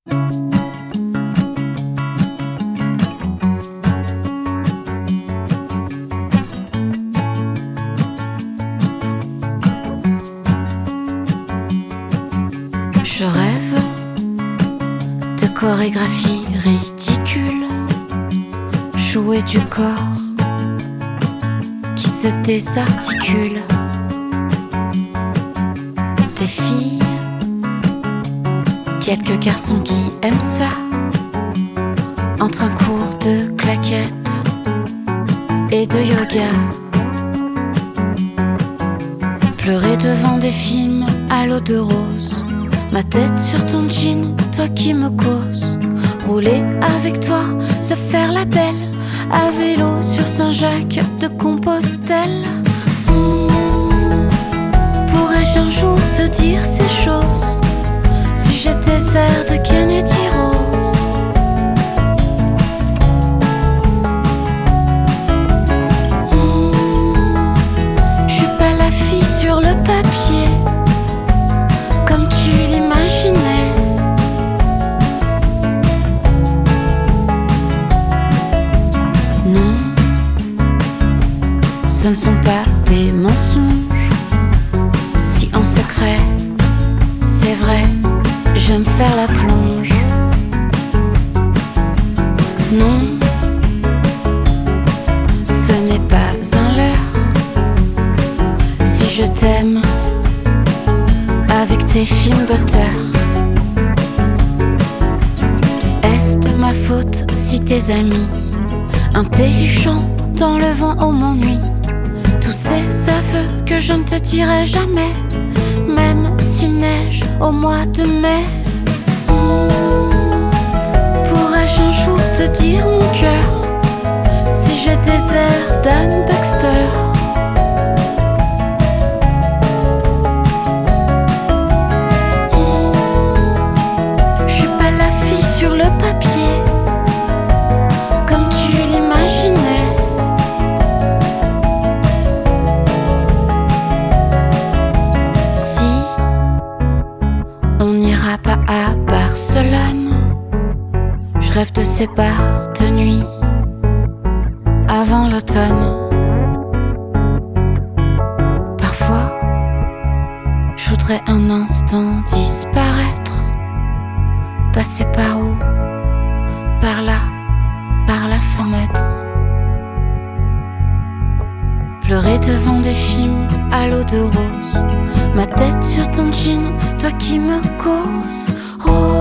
Je rêve de chorégraphies ridicules, jouer du corps qui se désarticule. Des filles, quelques garçons qui aiment ça, entre un cours de claquettes et de yoga. Pleurer devant des films à l'eau de rose, ma tête sur ton jean, toi qui me causes. Rouler avec toi, se faire la belle, à vélo sur Saint-Jacques de Compostelle. Pourrais-je un jour te dire ces choses, si j'étais sœur de Kennedy Rose? Je suis pas la fille sur le papier, comme tu l'imaginais. Non, ce ne sont pas des mensonges. Si en secret, c'est vrai, j'aime faire la plonge. Non, ce n'est pas un leurre. Si je t'aime avec tes films d'auteur, est-ce de ma faute si tes amis intelligents dans le vent au m'ennuie? Tous ces aveux que je ne te dirai jamais, même s'il neige au mois de mai. Pourrais-je un jour te dire mon cœur, si j'ai des airs d'Anne Baxter? Je suis pas la fille sur le papier, comme tu l'imaginais. On n'ira pas à Barcelone, je rêve de ces bars de nuit avant l'automne. Parfois, je voudrais un instant disparaître, passer par où? Par là, par la fenêtre. Pleurer devant des films à l'eau de rose, ma tête sur ton jean, toi qui me causes. Oh.